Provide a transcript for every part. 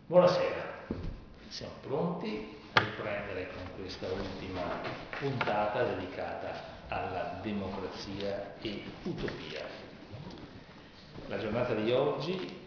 Buonasera, siamo pronti a riprendere con questa ultima puntata dedicata alla democrazia e utopia. La giornata di oggi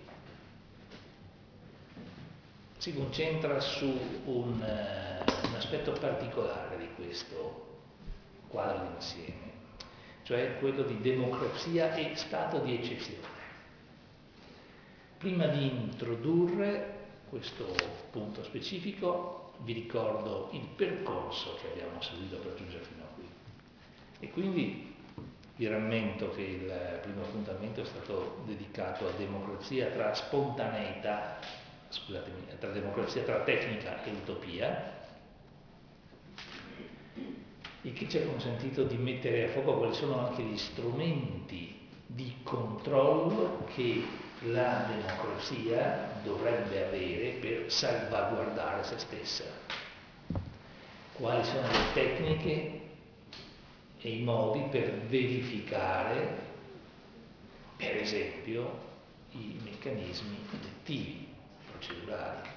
si concentra su un aspetto particolare di questo quadro d'insieme, cioè quello di democrazia e stato di eccezione. Prima di introdurre questo punto specifico, vi ricordo il percorso che abbiamo seguito per giungere fino a qui. E quindi vi rammento che il primo appuntamento è stato dedicato a democrazia tra spontaneità, tra democrazia tra tecnica e utopia, il che ci ha consentito di mettere a fuoco quali sono anche gli strumenti di controllo che la democrazia dovrebbe avere per salvaguardare se stessa. Quali sono le tecniche e i modi per verificare, per esempio, i meccanismi elettivi, procedurali.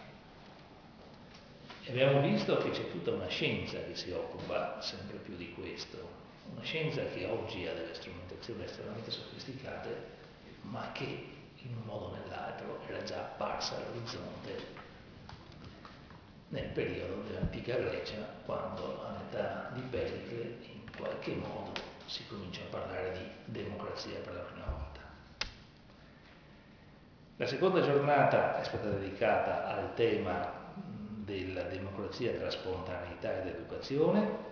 E abbiamo visto che c'è tutta una scienza che si occupa sempre più di questo, una scienza che oggi ha delle strumentazioni estremamente sofisticate, ma che in un modo o nell'altro era già apparsa all'orizzonte nel periodo dell'antica Grecia, quando all'età di Pericle in qualche modo si comincia a parlare di democrazia per la prima volta. La seconda giornata è stata dedicata al tema della democrazia tra spontaneità ed educazione,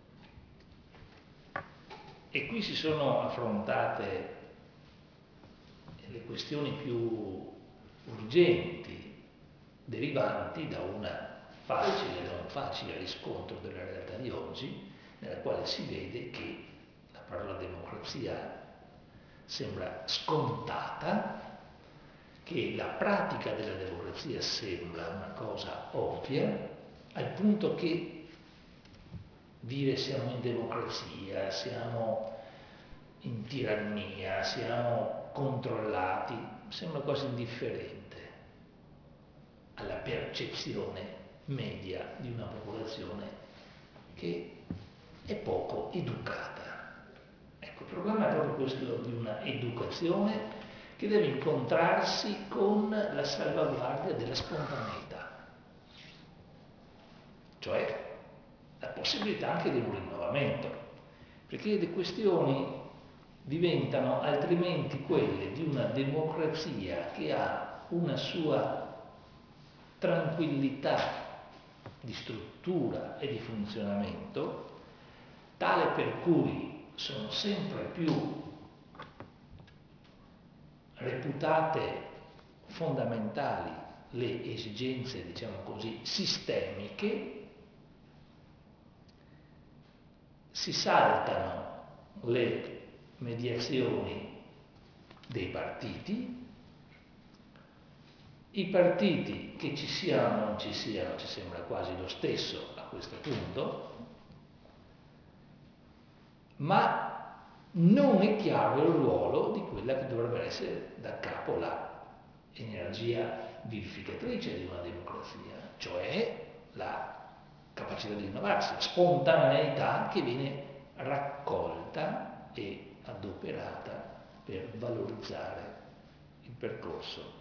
e qui si sono affrontate le questioni più urgenti derivanti da un facile riscontro della realtà di oggi, nella quale si vede che la parola democrazia sembra scontata, che la pratica della democrazia sembra una cosa ovvia, al punto che dire siamo in democrazia, siamo in tirannia, siamo controllati, sembra quasi indifferente alla percezione media di una popolazione che è poco educata. Ecco, il problema è proprio questo di una educazione che deve incontrarsi con la salvaguardia della spontaneità, cioè la possibilità anche di un rinnovamento, perché le questioni diventano altrimenti quelle di una democrazia che ha una sua tranquillità di struttura e di funzionamento, tale per cui sono sempre più reputate fondamentali le esigenze, diciamo così, sistemiche, si saltano le mediazioni dei partiti, i partiti che ci siano o non ci siano ci sembra quasi lo stesso a questo punto, ma non è chiaro il ruolo di quella che dovrebbe essere da capo la energia vivificatrice di una democrazia, cioè la capacità di innovarsi, la spontaneità che viene raccolta e adoperata per valorizzare il percorso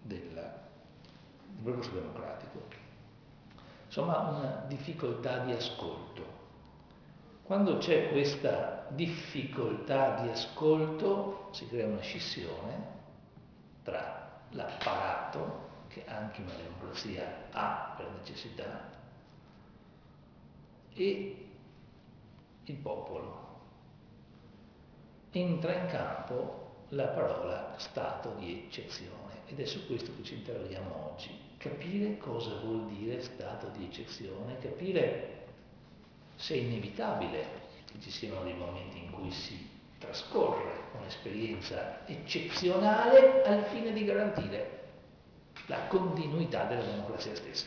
democratico. Insomma, una difficoltà di ascolto. Quando c'è questa difficoltà di ascolto si crea una scissione tra l'apparato, che anche una democrazia ha per necessità, e il popolo. Entra in campo la parola stato di eccezione, ed è su questo che ci interroghiamo oggi. Capire cosa vuol dire stato di eccezione, capire se è inevitabile che ci siano dei momenti in cui si trascorre un'esperienza eccezionale al fine di garantire la continuità della democrazia stessa.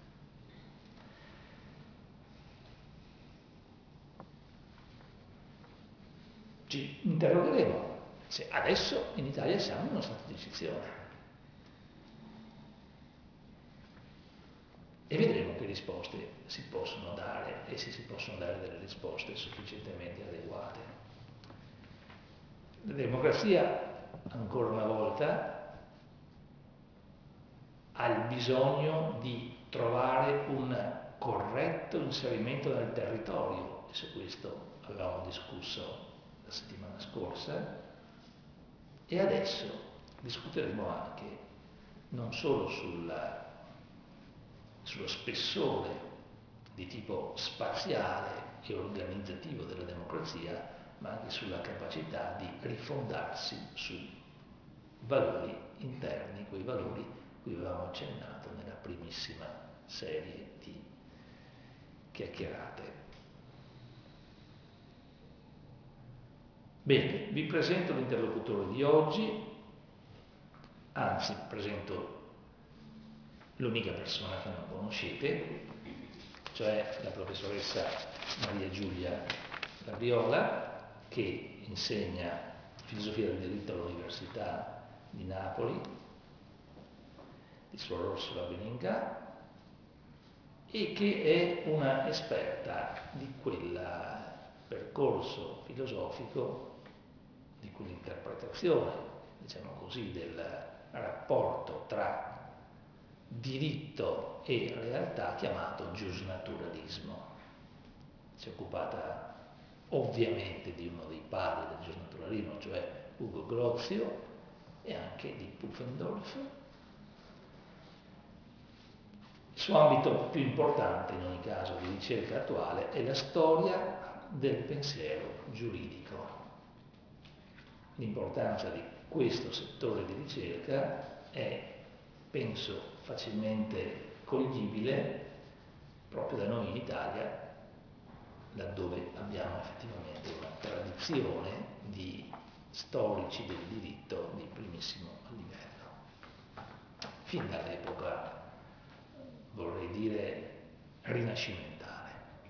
Ci interrogheremo se adesso in Italia siamo in uno stato di eccezione. e vedremo che risposte si possono dare e se si possono dare delle risposte sufficientemente adeguate. La democrazia, ancora una volta, ha il bisogno di trovare un corretto inserimento nel territorio, e su questo avevamo discusso la settimana scorsa, e adesso discuteremo anche non solo sullo spessore di tipo spaziale e organizzativo della democrazia, ma anche sulla capacità di rifondarsi su valori interni, quei valori cui avevamo accennato nella primissima serie di chiacchierate. Bene, vi presento l'interlocutore di oggi, anzi presento l'unica persona che non conoscete, cioè la professoressa Maria Giulia Labriola, che insegna filosofia del diritto all'Università di Napoli, di Suor Orsola Beninga, e che è una esperta di quel percorso filosofico, di quell'interpretazione, diciamo così, del rapporto tra diritto e realtà chiamato giusnaturalismo. Si è occupata ovviamente di uno dei padri del giusnaturalismo, cioè Ugo Grozio, e anche di Pufendorf. Il suo ambito più importante, in ogni caso, di ricerca attuale è la storia del pensiero giuridico. L'importanza di questo settore di ricerca è, penso, facilmente coglibile proprio da noi in Italia, laddove abbiamo effettivamente una tradizione di storici del diritto di primissimo livello, fin dall'epoca, vorrei dire, rinascimentale.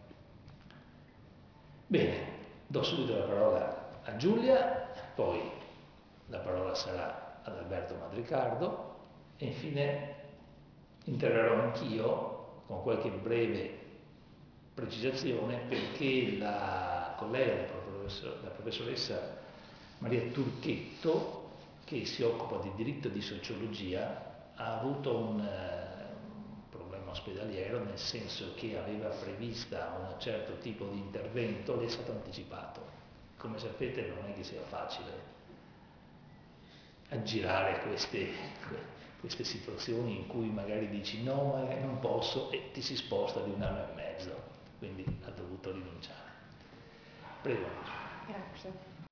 Bene, do subito la parola a Giulia, poi la parola sarà ad Alberto Madricardo e infine interverrò anch'io con qualche breve precisazione, perché la collega, la professoressa Maria Turchetto, che si occupa di diritto e di sociologia, ha avuto un problema ospedaliero, nel senso che aveva prevista un certo tipo di intervento, le è stato anticipato. Come sapete non è che sia facile aggirare queste situazioni in cui magari dici no, ma non posso, e ti si sposta di un anno e mezzo, quindi ha dovuto rinunciare. Prego. Grazie.